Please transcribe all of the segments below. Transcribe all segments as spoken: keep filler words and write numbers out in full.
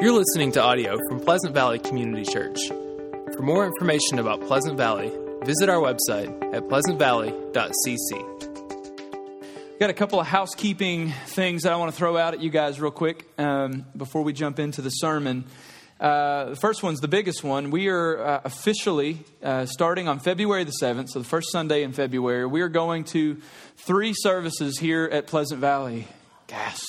You're listening to audio from Pleasant Valley Community Church. For more information about Pleasant Valley, visit our website at pleasant valley dot c c. Got a couple of housekeeping things that I want to throw out at you guys real quick um, before we jump into the sermon. Uh, the first one's the biggest one. We are uh, officially uh, starting on February the seventh, so the first Sunday in February. We are going to three services here at Pleasant Valley. Gasp.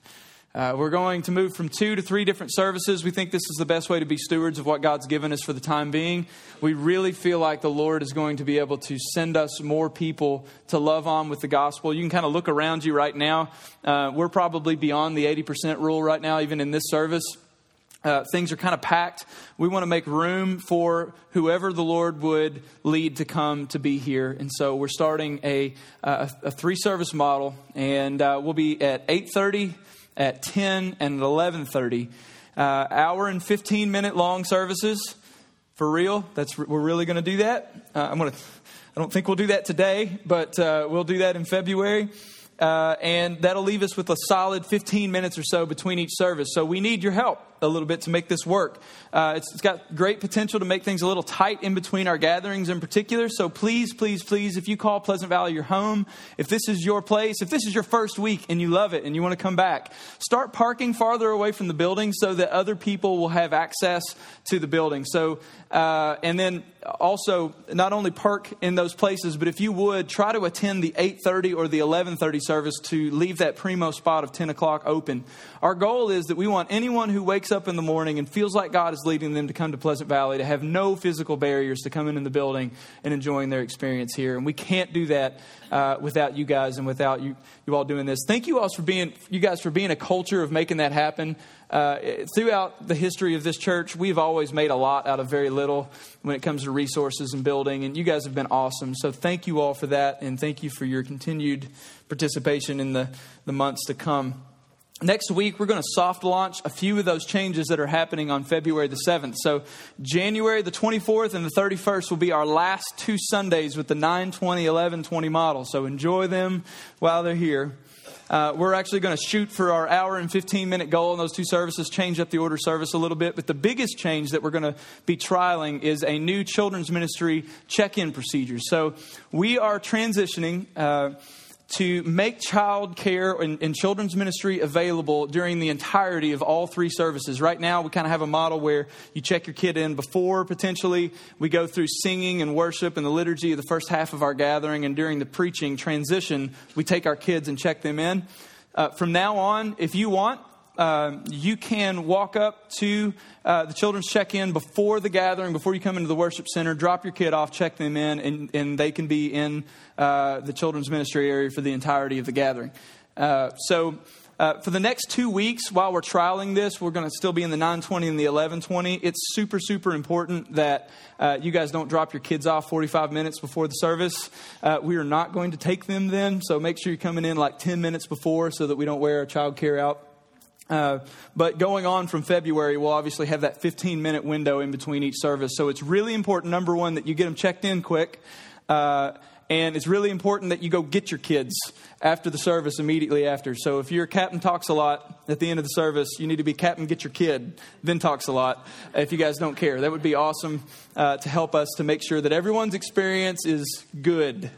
Uh, we're going to move from two to three different services. We think this is the best way to be stewards of what God's given us for the time being. We really feel like the Lord is going to be able to send us more people to love on with the gospel. You can kind of look around you right now. Uh, we're probably beyond the eighty percent rule right now, even in this service. Uh, things are kind of packed. We want to make room for whoever the Lord would lead to come to be here. And so we're starting a, a, a three-service model, and uh, we'll be at eight thirty, at ten, and at eleven thirty. Uh, hour and fifteen minute long services. For real, that's we're really going to do that. Uh, I'm going to. I don't think we'll do that today, but uh, we'll do that in February. Uh, and that'll leave us with a solid fifteen minutes or so between each service. So we need your help a little bit to make this work. Uh, it's, it's got great potential to make things a little tight in between our gatherings in particular. So please, please, please, if you call Pleasant Valley your home, if this is your place, if this is your first week and you love it and you want to come back, start parking farther away from the building so that other people will have access to the building. So, uh, and then also not only park in those places, but if you would try to attend the eight thirty or the eleven thirty service to leave that primo spot of ten o'clock open. Our goal is that we want anyone who wakes up in the morning and feels like God is leading them to come to Pleasant Valley to have no physical barriers to come into the building and enjoying their experience here. And we can't do that uh, without you guys and without you, you all doing this. Thank you all for being, you guys for being a culture of making that happen. Uh, throughout the history of this church, we've always made a lot out of very little when it comes to resources and building, and you guys have been awesome. So thank you all for that, and thank you for your continued participation in the, the months to come. Next week, we're going to soft launch a few of those changes that are happening on February the seventh. So January the twenty-fourth and the thirty-first will be our last two Sundays with the nine twenty, eleven twenty model. So enjoy them while they're here. Uh, we're actually going to shoot for our hour and fifteen minute goal in those two services, change up the order service a little bit. But the biggest change that we're going to be trialing is a new children's ministry check-in procedure. So we are transitioning uh, to make child care and, and children's ministry available during the entirety of all three services. Right now, we kind of have a model where you check your kid in before, potentially. We go through singing and worship and the liturgy of the first half of our gathering. And during the preaching transition, we take our kids and check them in. Uh, from now on, if you want, Uh, you can walk up to uh, the children's check-in before the gathering, before you come into the worship center, drop your kid off, check them in, and, and they can be in uh, the children's ministry area for the entirety of the gathering. Uh, so uh, for the next two weeks, while we're trialing this, we're going to still be in the nine twenty and the eleven twenty. It's super, super important that uh, you guys don't drop your kids off forty-five minutes before the service. Uh, we are not going to take them then, so make sure you're coming in like ten minutes before so that we don't wear our child care out. Uh, but going on from February, we'll obviously have that fifteen minute window in between each service. So it's really important, number one, that you get them checked in quick. Uh, and it's really important that you go get your kids after the service, immediately after. So if you're Captain Talks a Lot at the end of the service, you need to be Captain Get Your Kid, then Talks a Lot, if you guys don't care. That would be awesome uh, to help us to make sure that everyone's experience is good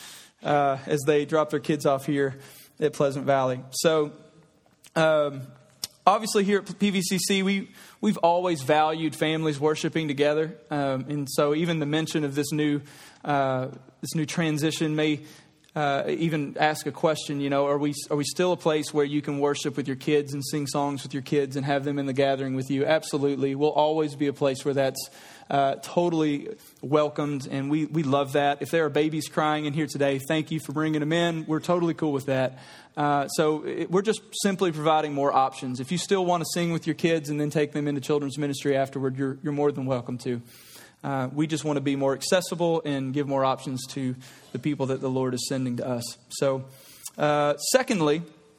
uh, as they drop their kids off here at Pleasant Valley. So Um, Obviously, here at P V C C, we, we've always valued families worshiping together. Um, and so even the mention of this new uh, this new transition may uh, even ask a question, you know, are we are we still a place where you can worship with your kids and sing songs with your kids and have them in the gathering with you? Absolutely. We'll always be a place where that's uh, totally welcomed, and we, we love that. If there are babies crying in here today, thank you for bringing them in. We're totally cool with that. Uh, so it, we're just simply providing more options. If you still want to sing with your kids and then take them into children's ministry afterward, you're, you're more than welcome to. Uh, we just want to be more accessible and give more options to the people that the Lord is sending to us. So, uh, secondly,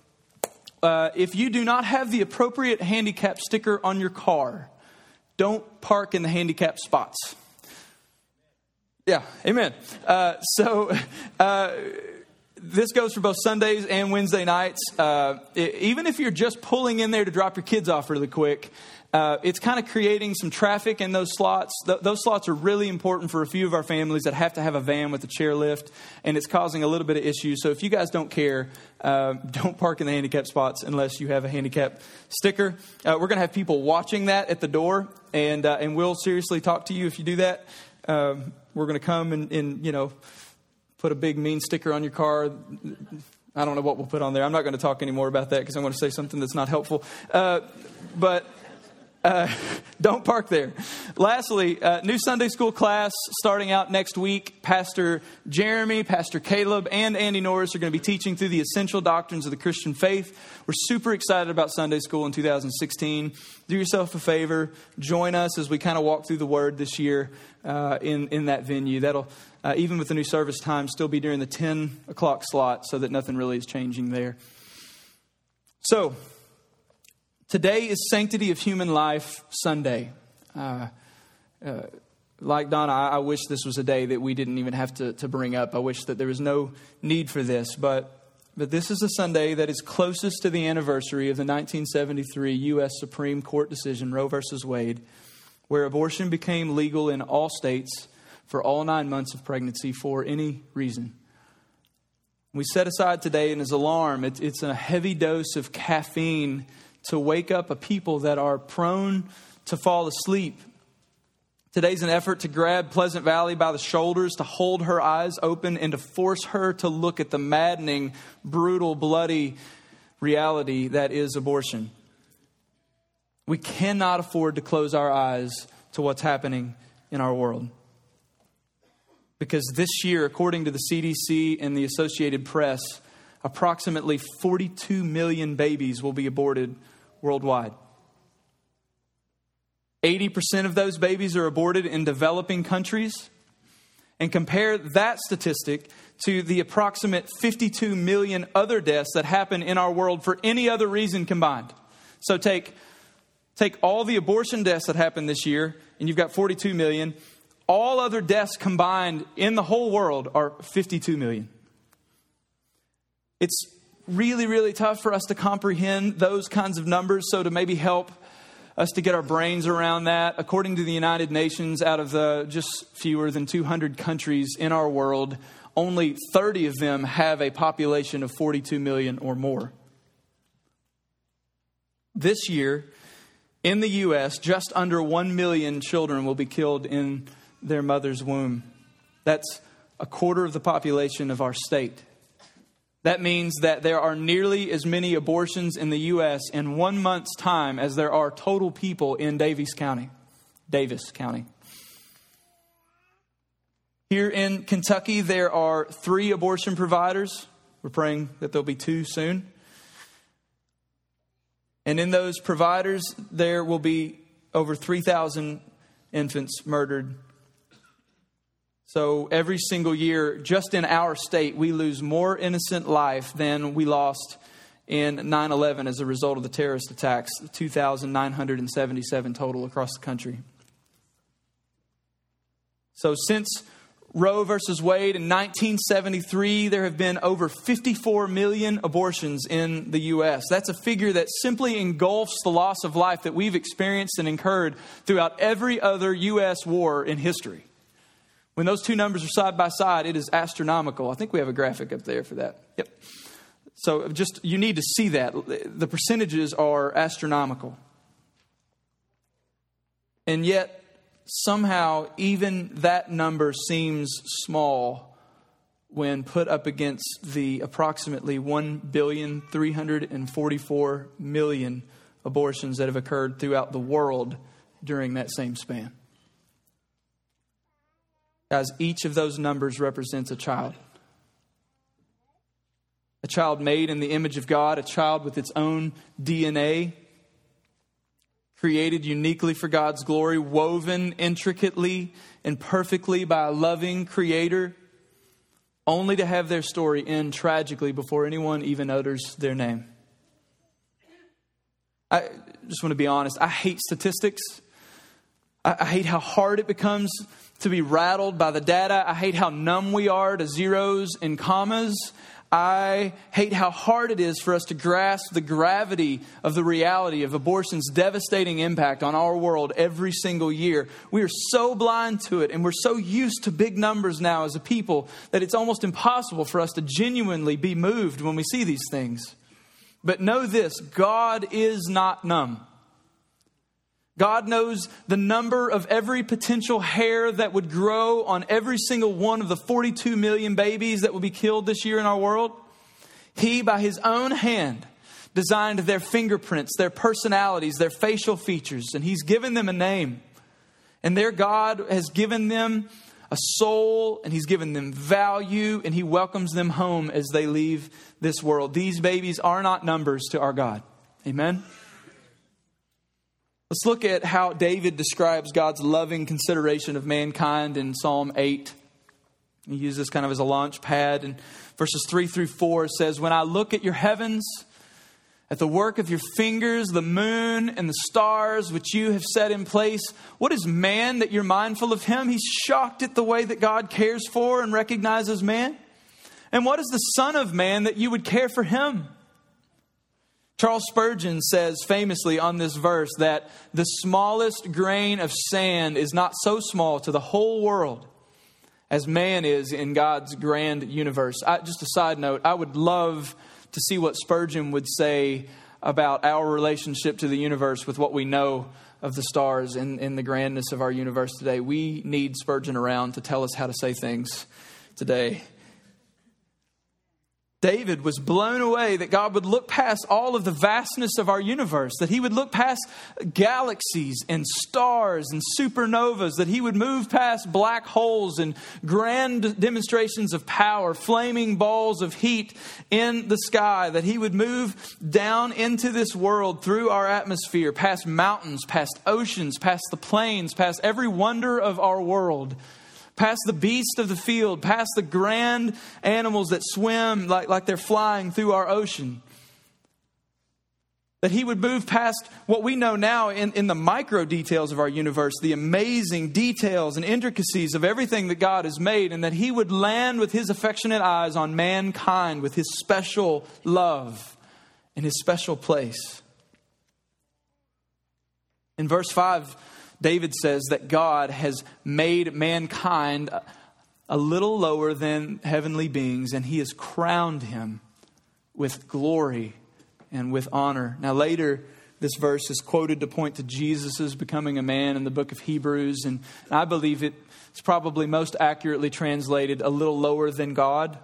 uh, if you do not have the appropriate handicap sticker on your car, don't park in the handicap spots. Yeah, amen. Uh, so, uh, this goes for both Sundays and Wednesday nights. Uh, it, even if you're just pulling in there to drop your kids off really quick, uh, it's kind of creating some traffic in those slots. Th- those slots are really important for a few of our families that have to have a van with a chairlift, and it's causing a little bit of issues. So if you guys don't care, uh, don't park in the handicap spots unless you have a handicap sticker. Uh, we're going to have people watching that at the door, and uh, and we'll seriously talk to you if you do that. Uh, we're going to come and, and, you know, put a big mean sticker on your car. I don't know what we'll put on there. I'm not going to talk anymore about that because I'm going to say something that's not helpful. Uh, but uh, don't park there. Lastly, uh, new Sunday school class starting out next week. Pastor Jeremy, Pastor Caleb, and Andy Norris are going to be teaching through the essential doctrines of the Christian faith. We're super excited about Sunday school in two thousand sixteen. Do yourself a favor. Join us as we kind of walk through the Word this year uh, in, in that venue. That'll Uh, even with the new service time, still be during the ten o'clock slot so that nothing really is changing there. So, today is Sanctity of Human Life Sunday. Uh, uh, like Donna, I, I wish this was a day that we didn't even have to, to bring up. I wish that there was no need for this. But, but this is a Sunday that is closest to the anniversary of the nineteen seventy-three U S Supreme Court decision, Roe versus Wade, where abortion became legal in all states for all nine months of pregnancy for any reason. We set aside today and as alarm, it, it's a heavy dose of caffeine to wake up a people that are prone to fall asleep. Today's an effort to grab Pleasant Valley by the shoulders, to hold her eyes open, and to force her to look at the maddening, brutal, bloody reality that is abortion. We cannot afford to close our eyes to what's happening in our world. Because this year, according to the C D C and the Associated Press, approximately forty-two million babies will be aborted worldwide. eighty percent of those babies are aborted in developing countries. And compare that statistic to the approximate fifty-two million other deaths that happen in our world for any other reason combined. So take, take all the abortion deaths that happened this year, and you've got forty-two million. All other deaths combined in the whole world are fifty-two million. It's really, really tough for us to comprehend those kinds of numbers. So to maybe help us to get our brains around that, according to the United Nations, out of the just fewer than two hundred countries in our world, only thirty of them have a population of forty-two million or more. This year, in the U S, just under one million children will be killed in their mother's womb. That's a quarter of the population of our state. That means that there are nearly as many abortions in the U S in one month's time as there are total people in Daviess County. Davis County. Here in Kentucky, there are three abortion providers. We're praying that there'll be two soon. And in those providers, there will be over three thousand infants murdered. So every single year, just in our state, we lose more innocent life than we lost in nine eleven as a result of the terrorist attacks, two thousand nine hundred seventy-seven total across the country. So since Roe versus Wade in nineteen seventy-three, there have been over fifty-four million abortions in the U S. That's a figure that simply engulfs the loss of life that we've experienced and incurred throughout every other U S war in history. When those two numbers are side by side, it is astronomical. I think we have a graphic up there for that. Yep. So just, you need to see that. The percentages are astronomical. And yet, somehow, even that number seems small when put up against the approximately one billion three hundred forty-four million abortions that have occurred throughout the world during that same span. Guys, each of those numbers represents a child. A child made in the image of God, a child with its own D N A, created uniquely for God's glory, woven intricately and perfectly by a loving Creator, only to have their story end tragically before anyone even utters their name. I just want to be honest, I hate statistics. I hate how hard it becomes to be rattled by the data. I hate how numb we are to zeros and commas. I hate how hard it is for us to grasp the gravity of the reality of abortion's devastating impact on our world every single year. We are so blind to it, and we're so used to big numbers now as a people that it's almost impossible for us to genuinely be moved when we see these things. But know this, God is not numb. God knows the number of every potential hair that would grow on every single one of the forty-two million babies that will be killed this year in our world. He, by his own hand, designed their fingerprints, their personalities, their facial features, and he's given them a name. And their God has given them a soul, and he's given them value, and he welcomes them home as they leave this world. These babies are not numbers to our God. Amen? Let's look at how David describes God's loving consideration of mankind in Psalm eight. He uses this kind of as a launch pad. And verses three through four says, "When I look at your heavens, at the work of your fingers, the moon and the stars which you have set in place, what is man that you're mindful of him? He's shocked at the way that God cares for and recognizes man. And what is the Son of Man that you would care for him?" Charles Spurgeon says famously on this verse that the smallest grain of sand is not so small to the whole world as man is in God's grand universe. I, just a side note, I would love to see what Spurgeon would say about our relationship to the universe with what we know of the stars and, and the grandness of our universe today. We need Spurgeon around to tell us how to say things today. David was blown away that God would look past all of the vastness of our universe, that he would look past galaxies and stars and supernovas, that he would move past black holes and grand demonstrations of power, flaming balls of heat in the sky, that he would move down into this world through our atmosphere, past mountains, past oceans, past the plains, past every wonder of our world, past the beast of the field, past the grand animals that swim like, like they're flying through our ocean. That he would move past what we know now in, in the micro details of our universe, the amazing details and intricacies of everything that God has made, and that he would land with his affectionate eyes on mankind with his special love and his special place. In verse five, David says that God has made mankind a little lower than heavenly beings, and he has crowned him with glory and with honor. Now later, this verse is quoted to point to Jesus' becoming a man in the book of Hebrews, and I believe it's probably most accurately translated a little lower than God.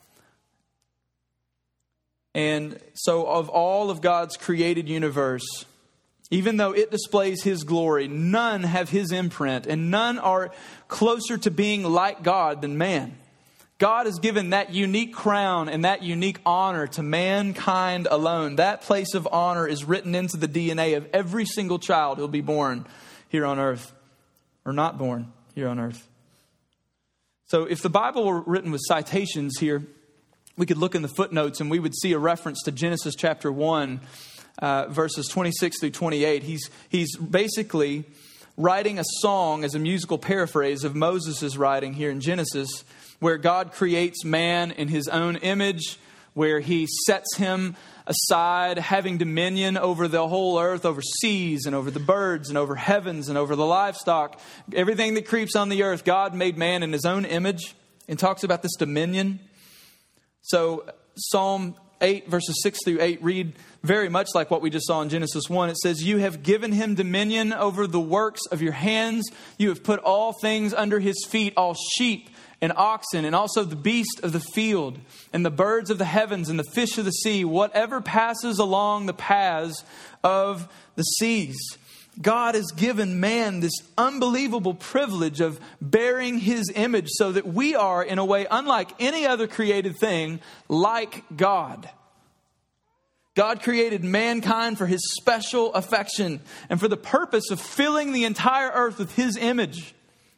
And so of all of God's created universe, even though it displays his glory, none have his imprint, and none are closer to being like God than man. God has given that unique crown and that unique honor to mankind alone. That place of honor is written into the D N A of every single child who'll be born here on earth, or not born here on earth. So if the Bible were written with citations here, we could look in the footnotes and we would see a reference to Genesis chapter one, Uh, verses twenty-six through twenty-eight. He's he's basically writing a song as a musical paraphrase of Moses' writing here in Genesis, where God creates man in his own image, where he sets him aside, having dominion over the whole earth, over seas and over the birds and over heavens and over the livestock. Everything that creeps on the earth, God made man in his own image, and talks about this dominion. So Psalm eight verses six through eight read very much like what we just saw in Genesis one. It says, "You have given him dominion over the works of your hands. You have put all things under his feet, all sheep and oxen, and also the beast of the field, and the birds of the heavens, and the fish of the sea, whatever passes along the paths of the seas." God has given man this unbelievable privilege of bearing his image, so that we are, in a way unlike any other created thing, like God. God created mankind for his special affection and for the purpose of filling the entire earth with his image,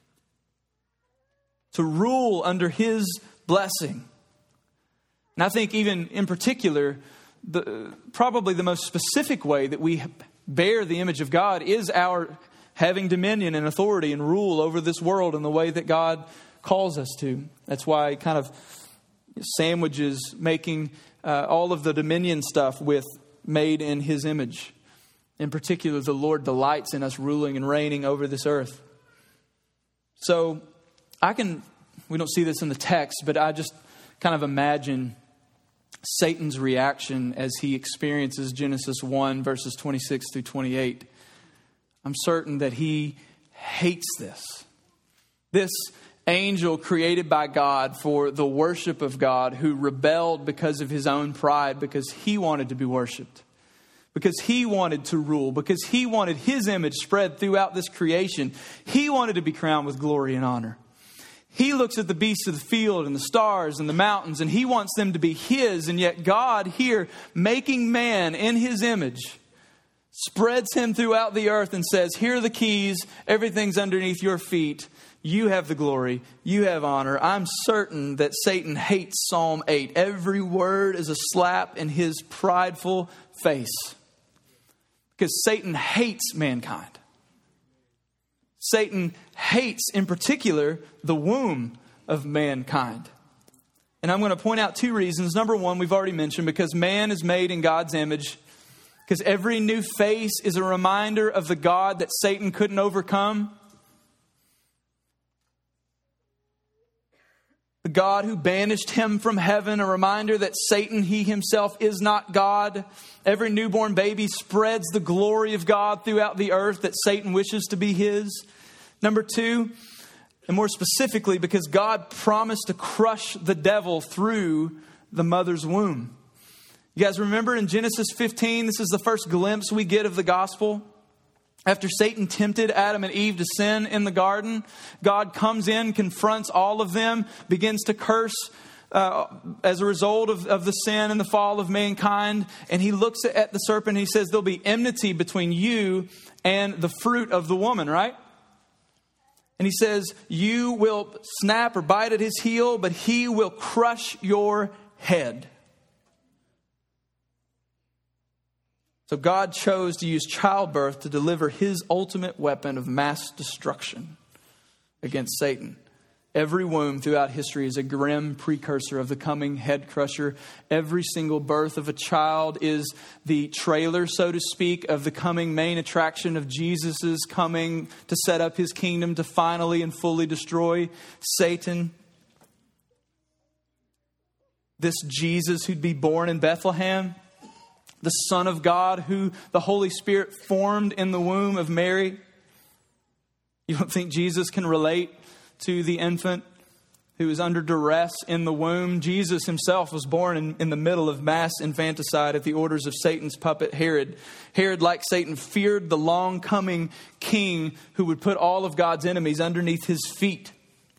to rule under his blessing. And I think even in particular, the, probably the most specific way that we bear the image of God is our having dominion and authority and rule over this world in the way that God calls us to. That's why kind of sandwiches, making uh, all of the dominion stuff with made in his image. In particular, the Lord delights in us ruling and reigning over this earth. So I can, we don't see this in the text, but I just kind of imagine Satan's reaction as he experiences Genesis one, verses twenty-six through twenty-eight. I'm certain that he hates this. This angel created by God for the worship of God, who rebelled because of his own pride, because he wanted to be worshiped, because he wanted to rule, because he wanted his image spread throughout this creation. He wanted to be crowned with glory and honor. He looks at the beasts of the field and the stars and the mountains, and he wants them to be his. And yet God here, making man in his image, spreads him throughout the earth and says, here are the keys. Everything's underneath your feet. You have the glory. You have honor. I'm certain that Satan hates Psalm eight. Every word is a slap in his prideful face, because Satan hates mankind. Satan hates, in particular, the womb of mankind. And I'm going to point out two reasons. Number one, we've already mentioned, because man is made in God's image. Because every new face is a reminder of the God that Satan couldn't overcome. The God who banished him from heaven, a reminder that Satan, he himself, is not God. Every newborn baby spreads the glory of God throughout the earth that Satan wishes to be his. Number two, and more specifically, because God promised to crush the devil through the mother's womb. You guys remember in Genesis fifteen, this is the first glimpse we get of the gospel. After Satan tempted Adam and Eve to sin in the garden, God comes in, confronts all of them, begins to curse uh, as a result of, of the sin and the fall of mankind. And he looks at the serpent and he says, there'll be enmity between you and the fruit of the woman, right? And he says, you will snap or bite at his heel, but he will crush your head. So God chose to use childbirth to deliver his ultimate weapon of mass destruction against Satan. Every womb throughout history is a grim precursor of the coming head crusher. Every single birth of a child is the trailer, so to speak, of the coming main attraction of Jesus's coming to set up his kingdom to finally and fully destroy Satan. This Jesus who'd be born in Bethlehem, the Son of God who the Holy Spirit formed in the womb of Mary. You don't think Jesus can relate to the infant who was under duress in the womb? Jesus himself was born in, in the middle of mass infanticide at the orders of Satan's puppet Herod. Herod, like Satan, feared the long coming king who would put all of God's enemies underneath his feet.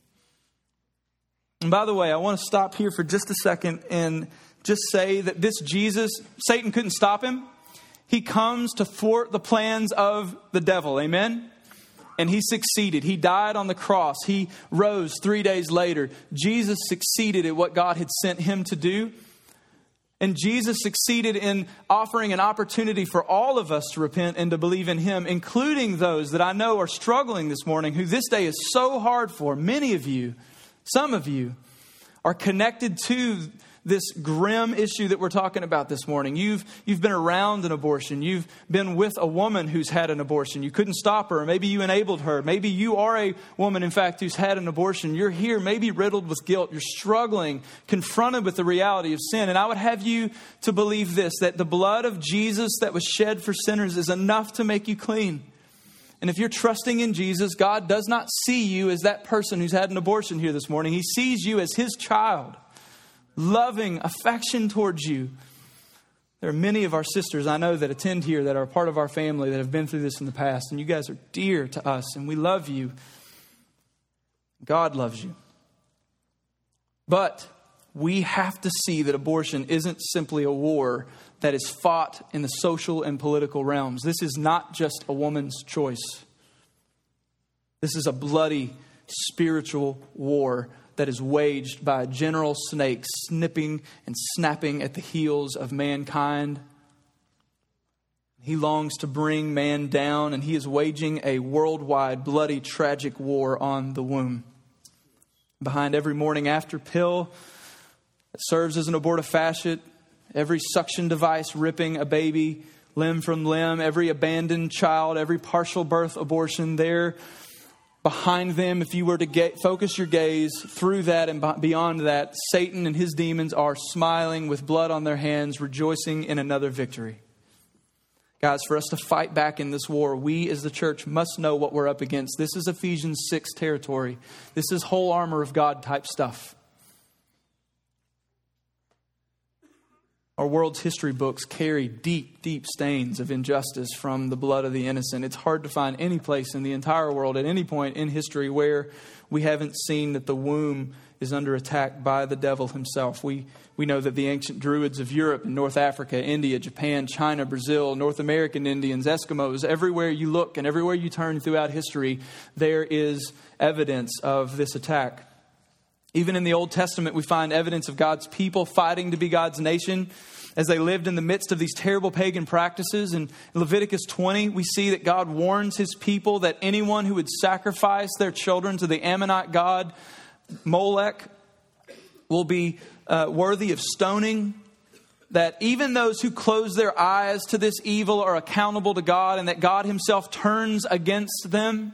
And by the way, I want to stop here for just a second and just say that this Jesus, Satan couldn't stop him. He comes to thwart the plans of the devil. Amen? And he succeeded. He died on the cross. He rose three days later. Jesus succeeded at what God had sent him to do. And Jesus succeeded in offering an opportunity for all of us to repent and to believe in him, including those that I know are struggling this morning, who this day is so hard for. Many of you, some of you, are connected to this grim issue that we're talking about this morning. You've you've been around an abortion. You've been with a woman who's had an abortion. You couldn't stop her. Or maybe you enabled her. Maybe you are a woman, in fact, who's had an abortion. You're here, maybe riddled with guilt. You're struggling, confronted with the reality of sin. And I would have you to believe this, that the blood of Jesus that was shed for sinners is enough to make you clean. And if you're trusting in Jesus, God does not see you as that person who's had an abortion here this morning. He sees you as his child. Loving affection towards you. There are many of our sisters I know that attend here that are part of our family that have been through this in the past. And you guys are dear to us and we love you. God loves you. But we have to see that abortion isn't simply a war that is fought in the social and political realms. This is not just a woman's choice. This is a bloody spiritual war that is waged by a general snake snipping and snapping at the heels of mankind. He longs to bring man down, and he is waging a worldwide, bloody, tragic war on the womb. Behind every morning after pill, that serves as an abortifacient, every suction device ripping a baby limb from limb, every abandoned child, every partial birth abortion there behind them. If you were to get, focus your gaze through that and beyond that, Satan and his demons are smiling with blood on their hands, rejoicing in another victory. Guys, for us to fight back in this war, we as the church must know what we're up against. This is Ephesians six territory. This is whole armor of God type stuff. Our world's history books carry deep, deep stains of injustice from the blood of the innocent. It's hard to find any place in the entire world at any point in history where we haven't seen that the womb is under attack by the devil himself. We we know that the ancient Druids of Europe and North Africa, India, Japan, China, Brazil, North American Indians, Eskimos, everywhere you look and everywhere you turn throughout history, there is evidence of this attack. Even in the Old Testament, we find evidence of God's people fighting to be God's nation as they lived in the midst of these terrible pagan practices. In Leviticus twenty, we see that God warns his people that anyone who would sacrifice their children to the Ammonite god Molech will be uh, worthy of stoning. That even those who close their eyes to this evil are accountable to God, and that God himself turns against them.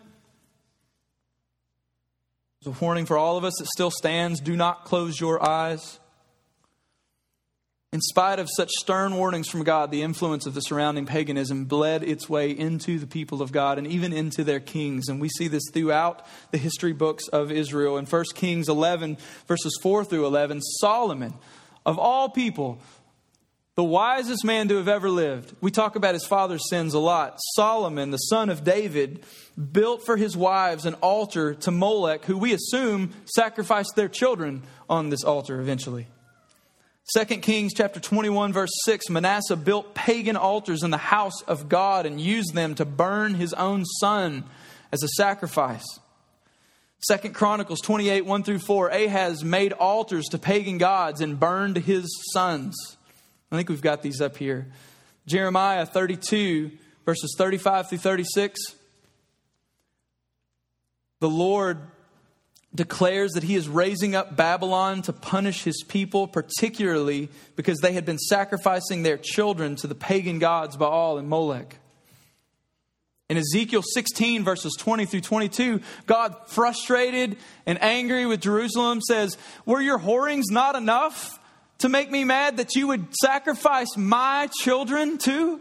There's a warning for all of us that still stands. Do not close your eyes. In spite of such stern warnings from God, the influence of the surrounding paganism bled its way into the people of God and even into their kings. And we see this throughout the history books of Israel. In First Kings eleven, verses four through eleven, Solomon, of all people, the wisest man to have ever lived. We talk about his father's sins a lot. Solomon, the son of David, built for his wives an altar to Molech, who we assume sacrificed their children on this altar eventually. Second Kings chapter twenty-one, verse six, Manasseh built pagan altars in the house of God and used them to burn his own son as a sacrifice. Second Chronicles twenty-eight, one through four, Ahaz made altars to pagan gods and burned his sons. I think we've got these up here. Jeremiah thirty-two, verses thirty-five through thirty-six. The Lord declares that he is raising up Babylon to punish his people, particularly because they had been sacrificing their children to the pagan gods Baal and Molech. In Ezekiel sixteen, verses twenty through twenty-two, God, frustrated and angry with Jerusalem, says, "Were your whorings not enough to make me mad that you would sacrifice my children too?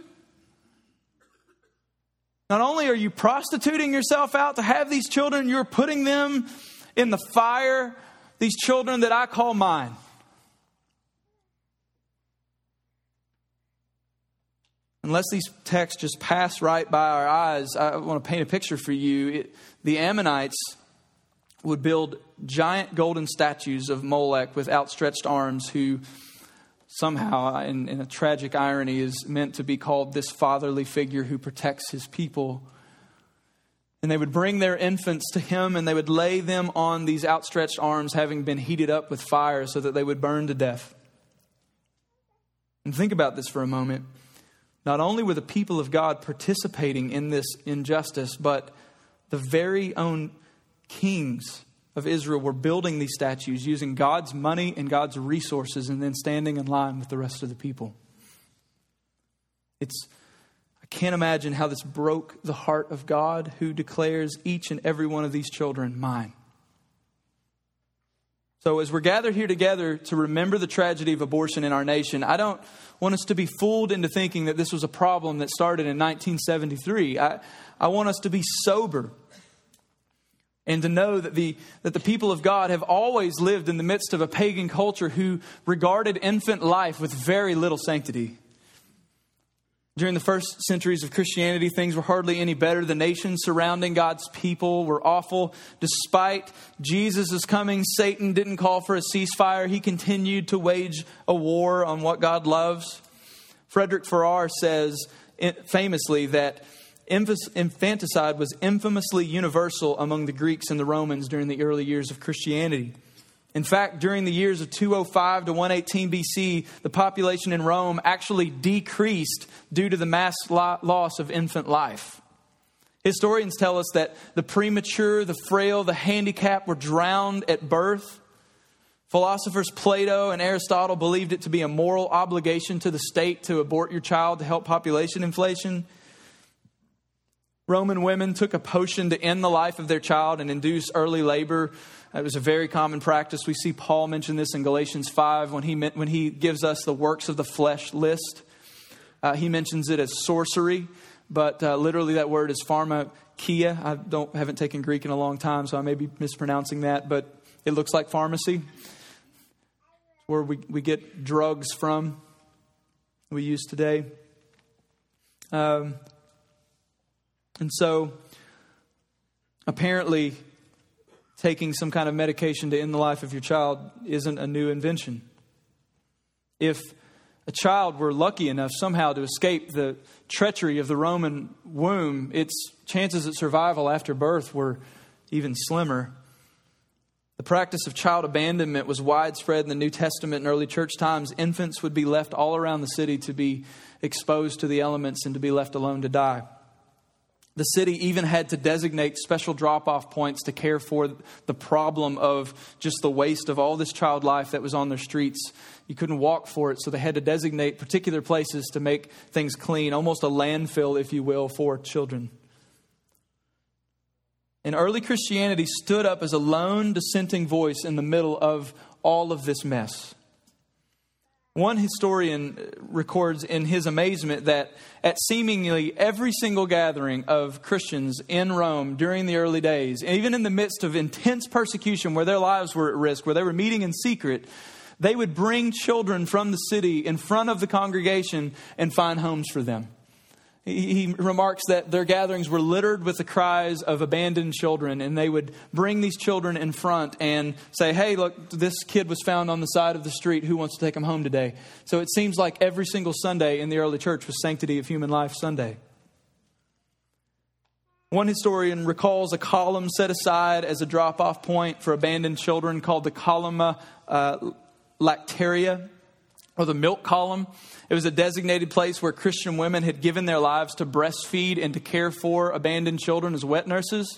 Not only are you prostituting yourself out to have these children, you're putting them in the fire, these children that I call mine." Unless these texts just pass right by our eyes, I want to paint a picture for you. It, the Ammonites would build giant golden statues of Molech with outstretched arms, who somehow, in, in a tragic irony, is meant to be called this fatherly figure who protects his people. And they would bring their infants to him and they would lay them on these outstretched arms, having been heated up with fire so that they would burn to death. And think about this for a moment. Not only were the people of God participating in this injustice, but the very own kings of Israel were building these statues using God's money and God's resources and then standing in line with the rest of the people. It's I can't imagine how this broke the heart of God, who declares each and every one of these children mine. So as we're gathered here together to remember the tragedy of abortion in our nation, I don't want us to be fooled into thinking that this was a problem that started in nineteen seventy-three. I, I want us to be sober and to know that the, that the people of God have always lived in the midst of a pagan culture who regarded infant life with very little sanctity. During the first centuries of Christianity, things were hardly any better. The nations surrounding God's people were awful. Despite Jesus' coming, Satan didn't call for a ceasefire. He continued to wage a war on what God loves. Frederick Farrar says famously that infanticide was infamously universal among the Greeks and the Romans during the early years of Christianity. In fact, during the years of two oh five to one eighteen B C, the population in Rome actually decreased due to the mass lo- loss of infant life. Historians tell us that the premature, the frail, the handicapped were drowned at birth. Philosophers Plato and Aristotle believed it to be a moral obligation to the state to abort your child to help population inflation. Roman women took a potion to end the life of their child and induce early labor. It was a very common practice. We see Paul mention this in Galatians five when he when he gives us the works of the flesh list. Uh, he mentions it as sorcery, but uh, literally that word is pharmakia. I don't haven't taken Greek in a long time, so I may be mispronouncing that, but it looks like pharmacy, where we, we get drugs from, we use today. Um, and so, apparently, taking some kind of medication to end the life of your child isn't a new invention. If a child were lucky enough somehow to escape the treachery of the Roman womb, its chances at survival after birth were even slimmer. The practice of child abandonment was widespread in the New Testament and early church times. Infants would be left all around the city to be exposed to the elements and to be left alone to die. The city even had to designate special drop-off points to care for the problem of just the waste of all this child life that was on their streets. You couldn't walk for it, so they had to designate particular places to make things clean, almost a landfill, if you will, for children. And early Christianity stood up as a lone dissenting voice in the middle of all of this mess. One historian records in his amazement that at seemingly every single gathering of Christians in Rome during the early days, even in the midst of intense persecution where their lives were at risk, where they were meeting in secret, they would bring children from the city in front of the congregation and find homes for them. He remarks that their gatherings were littered with the cries of abandoned children, and they would bring these children in front and say, hey, look, this kid was found on the side of the street. Who wants to take him home today? So it seems like every single Sunday in the early church was Sanctity of Human Life Sunday. One historian recalls a column set aside as a drop-off point for abandoned children called the Columna uh, Lactaria, or the milk column. It was a designated place where Christian women had given their lives to breastfeed and to care for abandoned children as wet nurses.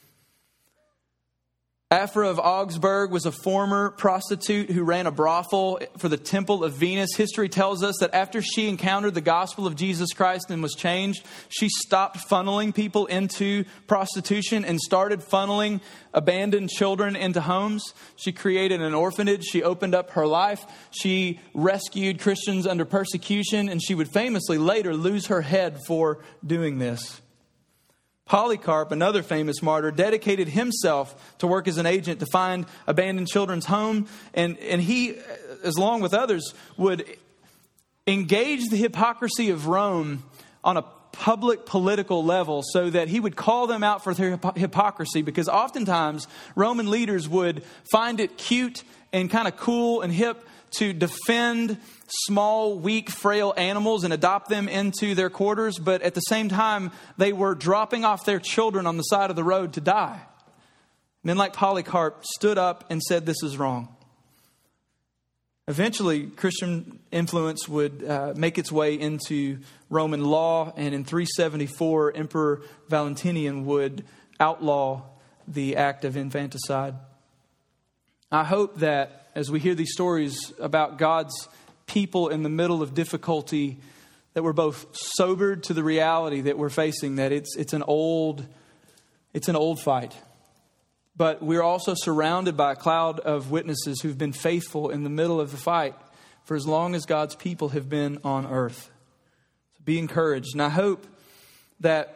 Aphra of Augsburg was a former prostitute who ran a brothel for the Temple of Venus. History tells us that after she encountered the gospel of Jesus Christ and was changed, she stopped funneling people into prostitution and started funneling abandoned children into homes. She created an orphanage. She opened up her life. She rescued Christians under persecution, and she would famously later lose her head for doing this. Polycarp, another famous martyr, dedicated himself to work as an agent to find abandoned children's home. And, and he, as along with others, would engage the hypocrisy of Rome on a public political level so that he would call them out for their hypocrisy, because oftentimes Roman leaders would find it cute and kind of cool and hip to defend small, weak, frail animals and adopt them into their quarters. But at the same time, they were dropping off their children on the side of the road to die. Men like Polycarp stood up and said, this is wrong. Eventually, Christian influence would uh, make its way into Roman law. And in three seventy-four, Emperor Valentinian would outlaw the act of infanticide. I hope that as we hear these stories about God's people in the middle of difficulty, that we're both sobered to the reality that we're facing, that it's it's an old it's an old fight. But we're also surrounded by a cloud of witnesses who've been faithful in the middle of the fight for as long as God's people have been on earth. So be encouraged. And I hope that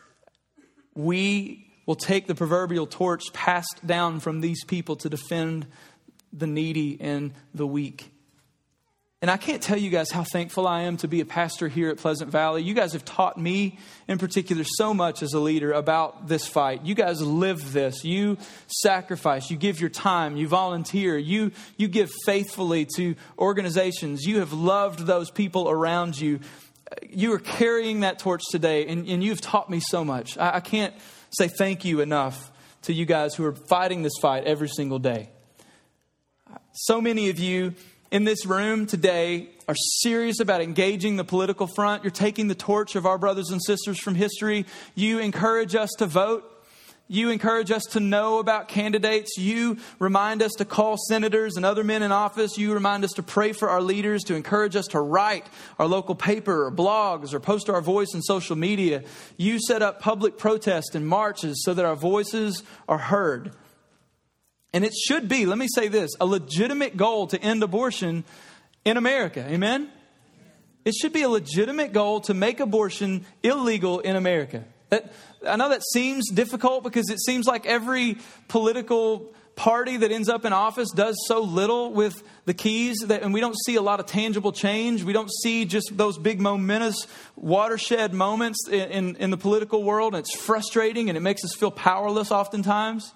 we will take the proverbial torch passed down from these people to defend the needy and the weak. And I can't tell you guys how thankful I am to be a pastor here at Pleasant Valley. You guys have taught me in particular so much as a leader about this fight. You guys live this. You sacrifice. You give your time. You volunteer. You, you give faithfully to organizations. You have loved those people around you. You are carrying that torch today, and, and you've taught me so much. I, I can't say thank you enough to you guys who are fighting this fight every single day. So many of you in this room today are serious about engaging the political front. You're taking the torch of our brothers and sisters from history. You encourage us to vote. You encourage us to know about candidates. You remind us to call senators and other men in office. You remind us to pray for our leaders, to encourage us to write our local paper or blogs or post our voice in social media. You set up public protests and marches so that our voices are heard. And it should be, let me say this, a legitimate goal to end abortion in America. Amen? It should be a legitimate goal to make abortion illegal in America. That, I know that seems difficult because it seems like every political party that ends up in office does so little with the keys, that, and we don't see a lot of tangible change. We don't see just those big momentous watershed moments in, in, in the political world. And it's frustrating and it makes us feel powerless oftentimes.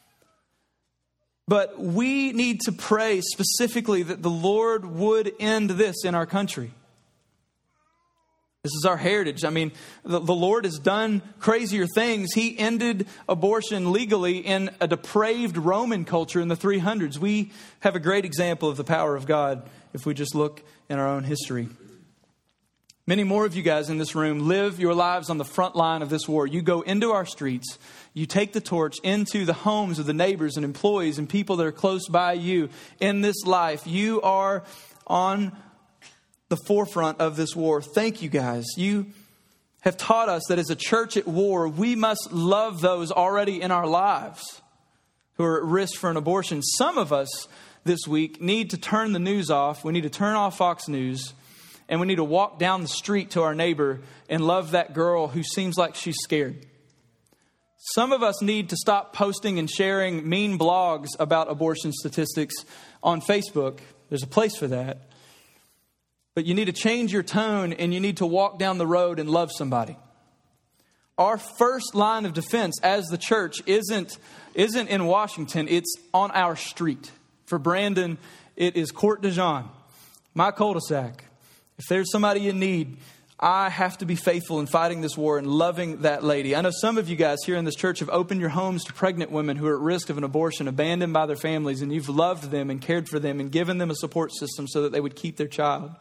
But we need to pray specifically that the Lord would end this in our country. This is our heritage. I mean, the, the Lord has done crazier things. He ended abortion legally in a depraved Roman culture in the three hundreds. We have a great example of the power of God if we just look in our own history. Many more of you guys in this room live your lives on the front line of this war. You go into our streets. You take the torch into the homes of the neighbors and employees and people that are close by you in this life. You are on the forefront of this war. Thank you guys. You have taught us that as a church at war, we must love those already in our lives who are at risk for an abortion. Some of us this week need to turn the news off. We need to turn off Fox News, and we need to walk down the street to our neighbor and love that girl who seems like she's scared. Some of us need to stop posting and sharing mean blogs about abortion statistics on Facebook. There's a place for that. But you need to change your tone and you need to walk down the road and love somebody. Our first line of defense as the church isn't, isn't in Washington. It's on our street. For Brandon, it is Court de Jean, my cul-de-sac. If there's somebody in need, I have to be faithful in fighting this war and loving that lady. I know some of you guys here in this church have opened your homes to pregnant women who are at risk of an abortion, abandoned by their families, and you've loved them and cared for them and given them a support system so that they would keep their child.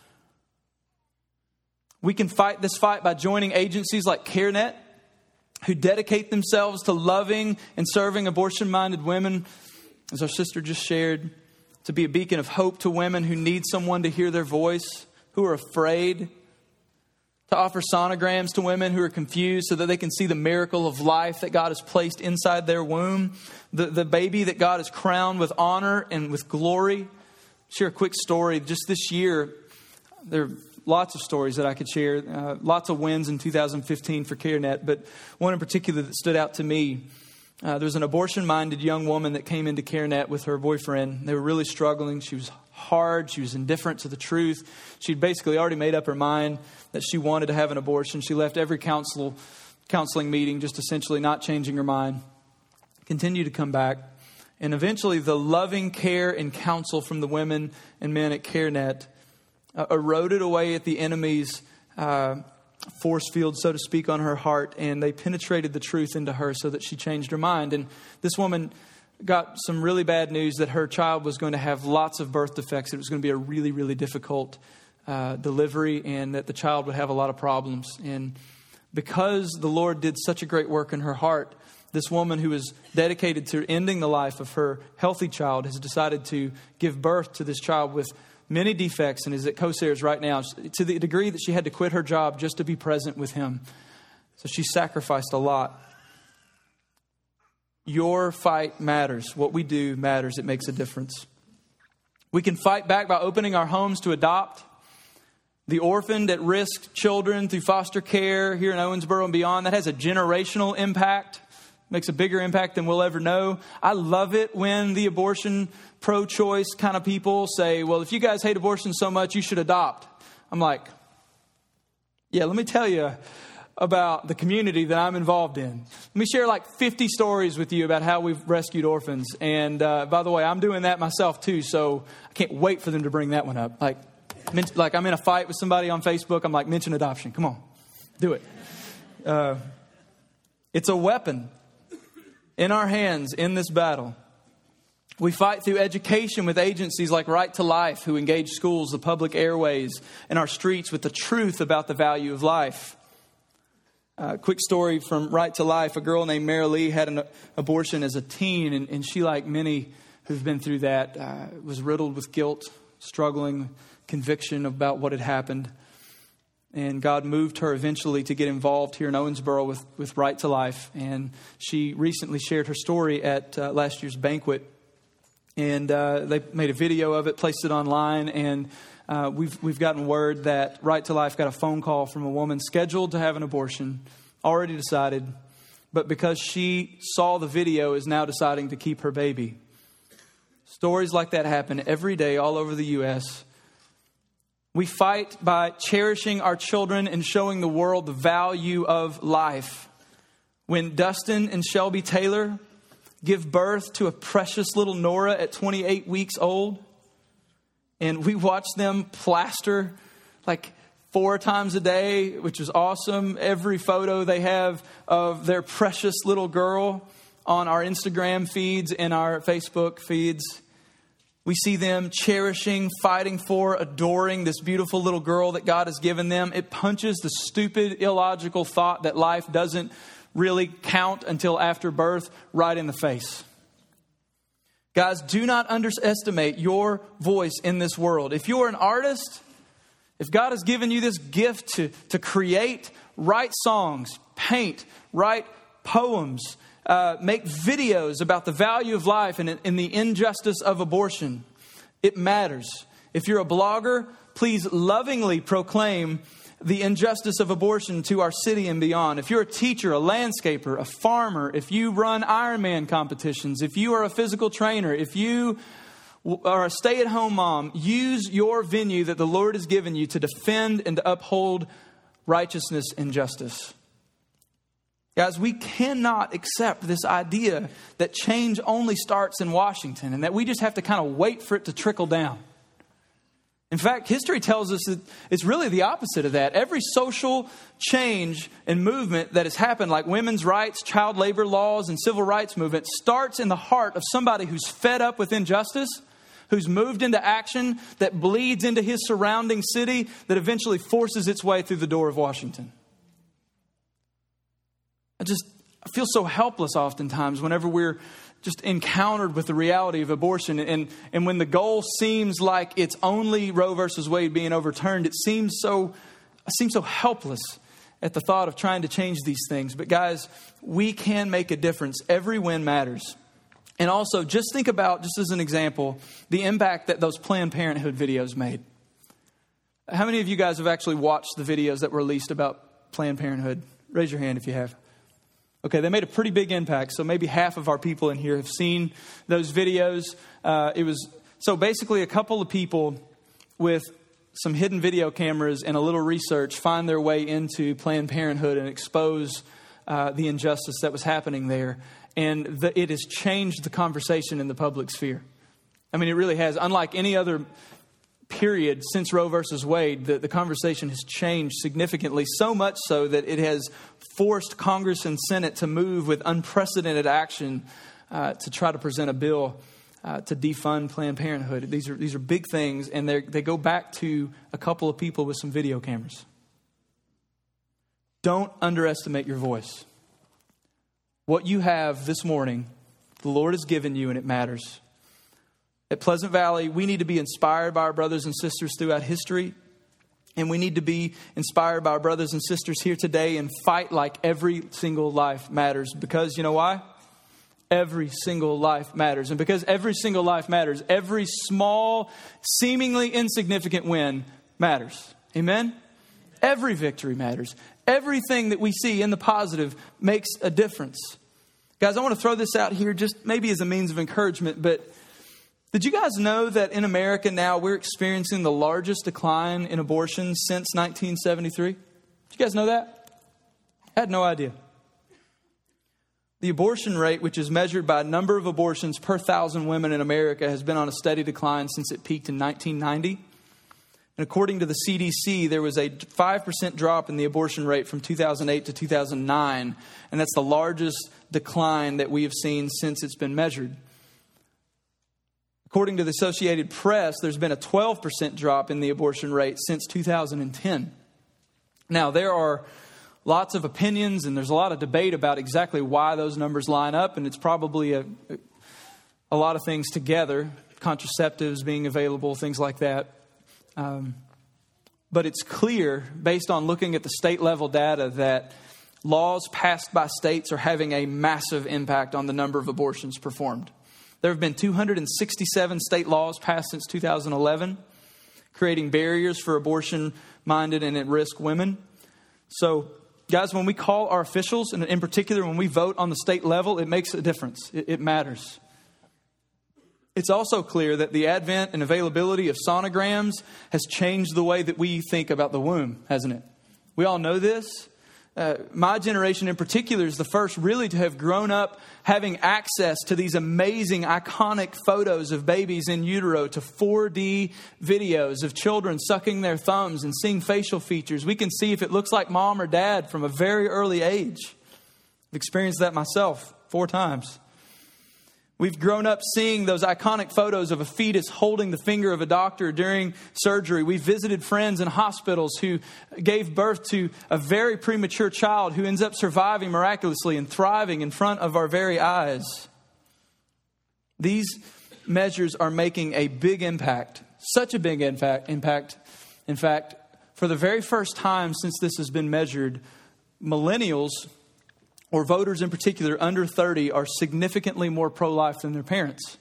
We can fight this fight by joining agencies like CareNet, who dedicate themselves to loving and serving abortion-minded women, as our sister just shared, to be a beacon of hope to women who need someone to hear their voice, who are afraid, to offer sonograms to women who are confused so that they can see the miracle of life that God has placed inside their womb, the, the baby that God has crowned with honor and with glory. Share a quick story. Just this year, there are lots of stories that I could share, uh, lots of wins in two thousand fifteen for CareNet, but one in particular that stood out to me. Uh, there was an abortion-minded young woman that came into CareNet with her boyfriend. They were really struggling. She was hard. She was indifferent to the truth. She'd basically already made up her mind that she wanted to have an abortion. She left every counsel, counseling meeting just essentially not changing her mind. Continued to come back. And eventually the loving care and counsel from the women and men at CareNet uh, eroded away at the enemy's uh, force field, so to speak, on her heart. And they penetrated the truth into her so that she changed her mind. And this woman got some really bad news that her child was going to have lots of birth defects. It was going to be a really, really difficult uh, delivery, and that the child would have a lot of problems. And because the Lord did such a great work in her heart, this woman who was dedicated to ending the life of her healthy child has decided to give birth to this child with many defects and is at COSARES right now, to the degree that she had to quit her job just to be present with him. So she sacrificed a lot. Your fight matters. What we do matters. It makes a difference. We can fight back by opening our homes to adopt the orphaned, at risk children through foster care here in Owensboro and beyond. That has a generational impact. Makes a bigger impact than we'll ever know. I love it when the abortion pro-choice kind of people say, well, if you guys hate abortion so much, you should adopt. I'm like, yeah, let me tell you about the community that I'm involved in. Let me share like fifty stories with you about how we've rescued orphans. And uh, by the way, I'm doing that myself too. So I can't wait for them to bring that one up. Like, like I'm in a fight with somebody on Facebook. I'm like, mention adoption. Come on, do it. Uh, it's a weapon in our hands in this battle. We fight through education with agencies like Right to Life, who engage schools, the public airways, and our streets with the truth about the value of life. Uh, quick story from Right to Life. A girl named Mary Lee had an abortion as a teen, and, and she, like many who've been through that, uh, was riddled with guilt, struggling, conviction about what had happened. And God moved her eventually to get involved here in Owensboro with, with Right to Life. And she recently shared her story at uh, last year's banquet. And uh, they made a video of it, placed it online, and uh, we've we've gotten word that Right to Life got a phone call from a woman scheduled to have an abortion, already decided, but because she saw the video, is now deciding to keep her baby. Stories like that happen every day all over the U S We fight by cherishing our children and showing the world the value of life. When Dustin and Shelby Taylor give birth to a precious little Nora at twenty-eight weeks old, and we watch them plaster like four times a day, which is awesome. Every photo they have of their precious little girl on our Instagram feeds and our Facebook feeds. We see them cherishing, fighting for, adoring this beautiful little girl that God has given them. It punches the stupid, illogical thought that life doesn't really count until after birth right in the face. Guys, do not underestimate your voice in this world. If you're an artist, if God has given you this gift to, to create, write songs, paint, write poems, uh, make videos about the value of life and, and the injustice of abortion, it matters. If you're a blogger, please lovingly proclaim the injustice of abortion to our city and beyond. If you're a teacher, a landscaper, a farmer, if you run Ironman competitions, if you are a physical trainer, if you are a stay-at-home mom, use your venue that the Lord has given you to defend and to uphold righteousness and justice. Guys, we cannot accept this idea that change only starts in Washington and that we just have to kind of wait for it to trickle down. In fact, history tells us that it's really the opposite of that. Every social change and movement that has happened, like women's rights, child labor laws, and civil rights movement, starts in the heart of somebody who's fed up with injustice, who's moved into action, that bleeds into his surrounding city, that eventually forces its way through the door of Washington. I just I feel so helpless oftentimes whenever we're just encountered with the reality of abortion. And, and when the goal seems like it's only Roe versus Wade being overturned, it seems so, I seem so helpless at the thought of trying to change these things. But guys, we can make a difference. Every win matters. And also, just think about, just as an example, the impact that those Planned Parenthood videos made. How many of you guys have actually watched the videos that were released about Planned Parenthood? Raise your hand if you have. Okay, they made a pretty big impact. So maybe half of our people in here have seen those videos. Uh, it was so basically a couple of people with some hidden video cameras and a little research find their way into Planned Parenthood and expose uh, the injustice that was happening there. And the, it has changed the conversation in the public sphere. I mean, it really has. Unlike any other period since Roe versus Wade, the, the conversation has changed significantly, so much so that it has forced Congress and Senate to move with unprecedented action uh, to try to present a bill uh, to defund Planned Parenthood. These are these are big things, and they they go back to a couple of people with some video cameras. Don't underestimate your voice. What you have this morning, the Lord has given you, and it matters. At Pleasant Valley, we need to be inspired by our brothers and sisters throughout history. And we need to be inspired by our brothers and sisters here today and fight like every single life matters. Because you know why? Every single life matters. And because every single life matters, every small, seemingly insignificant win matters. Amen? Every victory matters. Everything that we see in the positive makes a difference. Guys, I want to throw this out here just maybe as a means of encouragement, but did you guys know that in America now we're experiencing the largest decline in abortions since nineteen seventy-three? Did you guys know that? I had no idea. The abortion rate, which is measured by number of abortions per thousand women in America, has been on a steady decline since it peaked in nineteen ninety. And according to the C D C, there was a five percent drop in the abortion rate from two thousand eight to two thousand nine. And that's the largest decline that we have seen since it's been measured. According to the Associated Press, there's been a twelve percent drop in the abortion rate since two thousand ten. Now, there are lots of opinions and there's a lot of debate about exactly why those numbers line up. And it's probably a, a lot of things together, contraceptives being available, things like that. Um, but it's clear, based on looking at the state level data, that laws passed by states are having a massive impact on the number of abortions performed. There have been two hundred sixty-seven state laws passed since two thousand eleven, creating barriers for abortion-minded and at-risk women. So, guys, when we call our officials, and in particular when we vote on the state level, it makes a difference. It, it matters. It's also clear that the advent and availability of sonograms has changed the way that we think about the womb, hasn't it? We all know this. Uh, my generation in particular is the first really to have grown up having access to these amazing, iconic photos of babies in utero, to four D videos of children sucking their thumbs and seeing facial features. We can see if it looks like mom or dad from a very early age. I've experienced that myself four times. We've grown up seeing those iconic photos of a fetus holding the finger of a doctor during surgery. We've visited friends in hospitals who gave birth to a very premature child who ends up surviving miraculously and thriving in front of our very eyes. These measures are making a big impact, such a big impact. impact. In fact, for the very first time since this has been measured, millennials, or voters in particular, under thirty, are significantly more pro-life than their parents.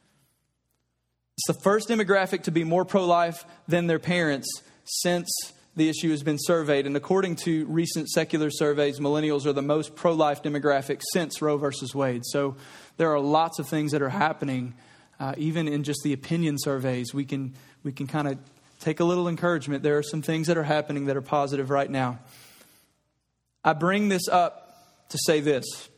It's the first demographic to be more pro-life than their parents since the issue has been surveyed. And according to recent secular surveys, millennials are the most pro-life demographic since Roe versus Wade. So there are lots of things that are happening, uh, even in just the opinion surveys. We can we can kind of take a little encouragement. There are some things that are happening that are positive right now. I bring this up to say this: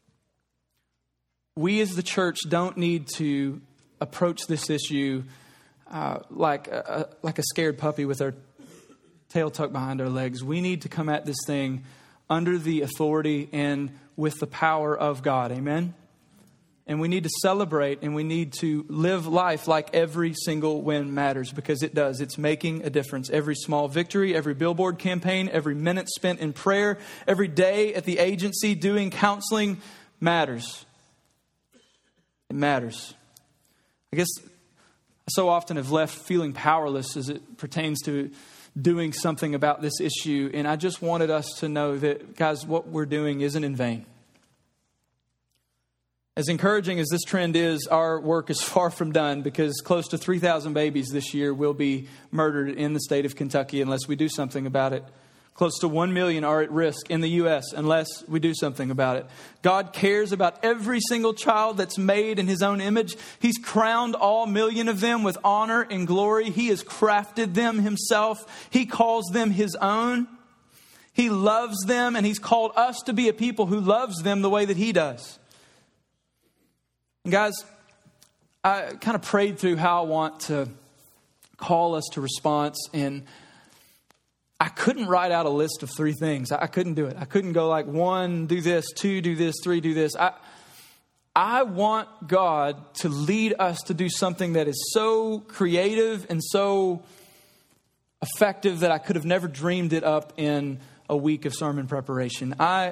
we as the church don't need to approach this issue uh, like a, like a scared puppy with our tail tucked behind our legs. We need to come at this thing under the authority and with the power of God. Amen? And we need to celebrate and we need to live life like every single win matters, because it does. It's making a difference. Every small victory, every billboard campaign, every minute spent in prayer, every day at the agency doing counseling matters. It matters. I guess I so often have left feeling powerless as it pertains to doing something about this issue. And I just wanted us to know that, guys, what we're doing isn't in vain. As encouraging as this trend is, our work is far from done, because close to three thousand babies this year will be murdered in the state of Kentucky unless we do something about it. Close to one million are at risk in the U S unless we do something about it. God cares about every single child that's made in His own image. He's crowned all million of them with honor and glory. He has crafted them Himself. He calls them His own. He loves them, and He's called us to be a people who loves them the way that He does. And guys, I kind of prayed through how I want to call us to response, and I couldn't write out a list of three things. I couldn't do it. I couldn't go like one, do this, two, do this, three, do this. I I want God to lead us to do something that is so creative and so effective that I could have never dreamed it up in a week of sermon preparation. I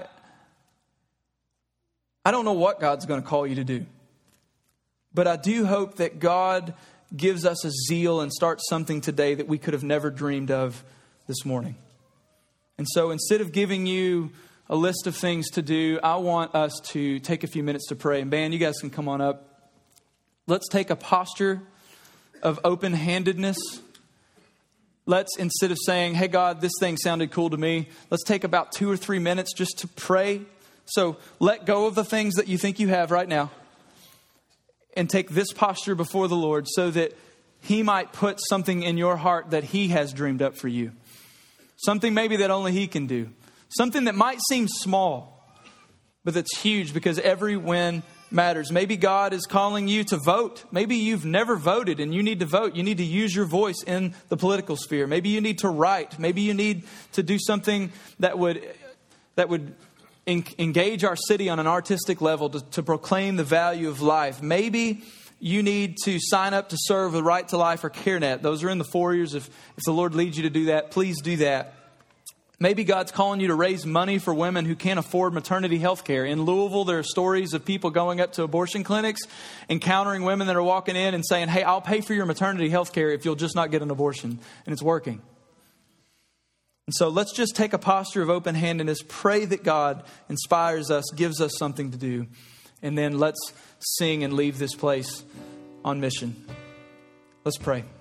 I don't know what God's going to call you to do. But I do hope that God gives us a zeal and starts something today that we could have never dreamed of this morning. And so instead of giving you a list of things to do, I want us to take a few minutes to pray. And band, you guys can come on up. Let's take a posture of open-handedness. Let's, instead of saying, hey, God, this thing sounded cool to me, let's take about two or three minutes just to pray. So let go of the things that you think you have right now, and take this posture before the Lord so that He might put something in your heart that He has dreamed up for you. Something maybe that only He can do. Something that might seem small, but that's huge, because every win matters. Maybe God is calling you to vote. Maybe you've never voted and you need to vote. You need to use your voice in the political sphere. Maybe you need to write. Maybe you need to do something that would that would engage our city on an artistic level to, to proclaim the value of life. Maybe you need to sign up to serve with Right to Life or CareNet. Those are in the foyers. If, if the Lord leads you to do that, please do that. Maybe God's calling you to raise money for women who can't afford maternity health care. In Louisville, there are stories of people going up to abortion clinics, encountering women that are walking in and saying, hey, I'll pay for your maternity health care if you'll just not get an abortion. And it's working. And so let's just take a posture of open-handedness, pray that God inspires us, gives us something to do. And then let's sing and leave this place on mission. Let's pray.